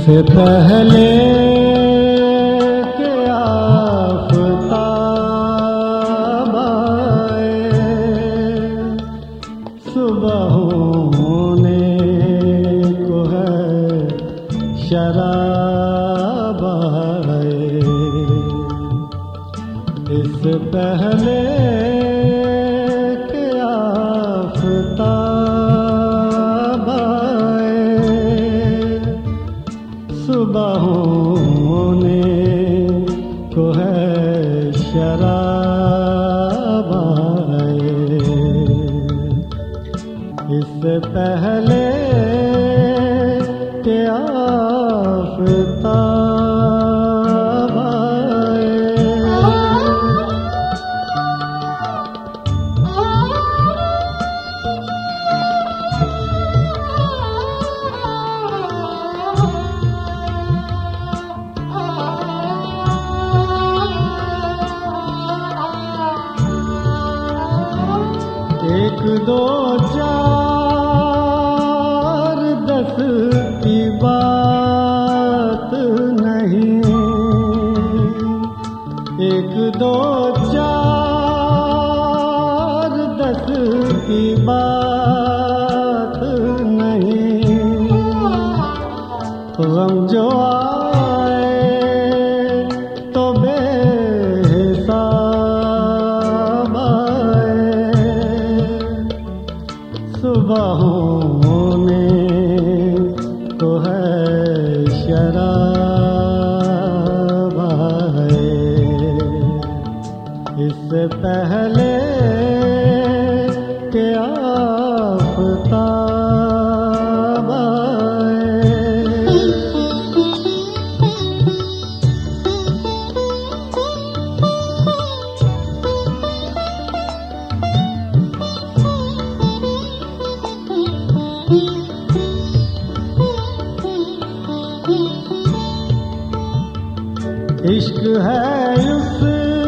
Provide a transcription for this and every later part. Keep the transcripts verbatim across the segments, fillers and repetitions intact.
इससे पहले के आफ़ताब आए, सुबह होने को है शराब आए। इससे पहले के आफ़ताब आए, सुबह होने को है शराब आए। इससे पहले के आफ़ताब आए। एक दो चार दस की बात नहीं, एक दो चार दस की बात नहीं। गम जो आए तो बेहिसाब आए, सुबह होने को है शराब आए। इससे पहले के आफ़ताब आए। इश्क है उस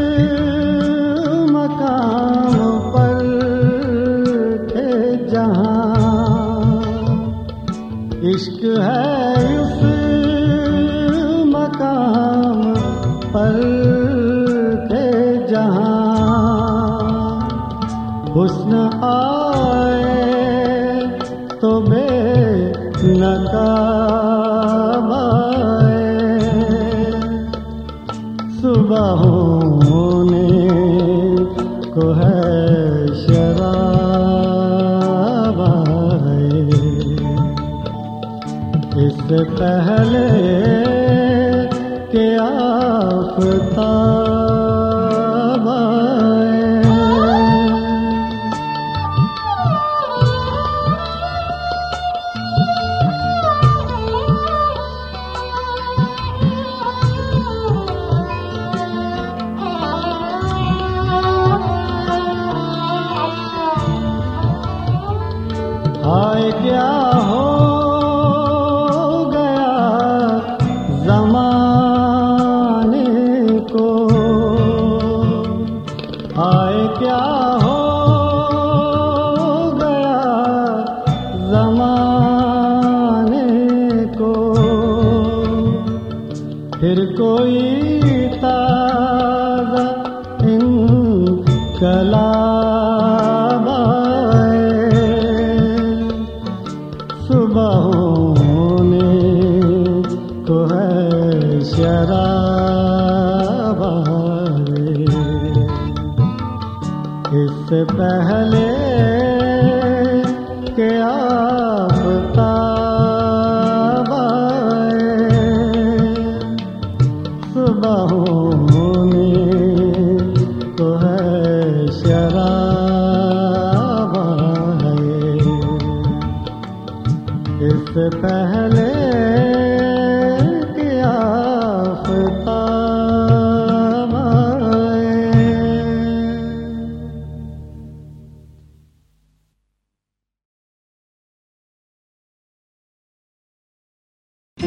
मकाम पर के जहाँ, इश्क है उस मकाम पर के जहाँ। हुस्न आए तो बेनकाब आए, सुबह होने को है शराब आए। इससे पहले के आफ़ताब आए। हाय क्या हो गया ज़माने को, हाय क्या हो गया ज़माने को। फिर कोई ताज़ा इनकलाब आए, सुबह होने को है शराब आए। इससे पहले के आफ़ताब आए, सुबह होने को है शराब आए। इससे पहले